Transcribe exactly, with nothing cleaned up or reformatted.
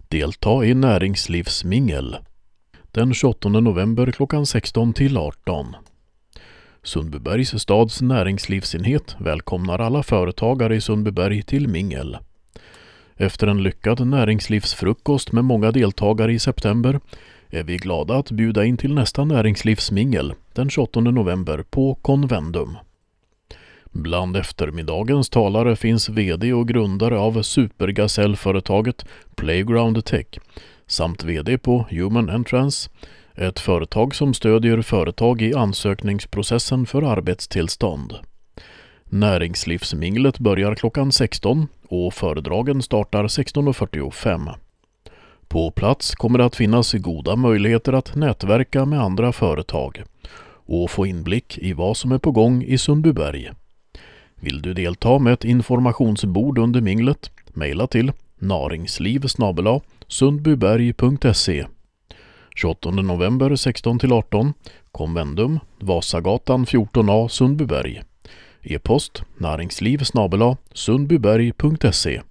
Delta i näringslivsmingel. Den tjugoåttonde november klockan sexton till arton. Sundbybergs stads näringslivsenhet välkomnar alla företagare i Sundbyberg till mingel. Efter en lyckad näringslivsfrukost med många deltagare i september är vi glada att bjuda in till nästa näringslivsmingel den tjugoåttonde november på Convendum. Bland eftermiddagens talare finns vd och grundare av supergasellföretaget Playground Tech samt vd på Human Entrance, ett företag som stödjer företag i ansökningsprocessen för arbetstillstånd. Näringslivsminglet börjar klockan sexton och föredragen startar sexton fyrtiofem. På plats kommer det att finnas goda möjligheter att nätverka med andra företag och få inblick i vad som är på gång i Sundbyberg. Vill du delta med ett informationsbord under minglet, mejla till naringsliv snabel-a sundbyberg punkt se. tjugoåttonde november sexton till arton, Convendum, Vasagatan fjorton A, Sundbyberg. E-post naringsliv snabel-a sundbyberg punkt se.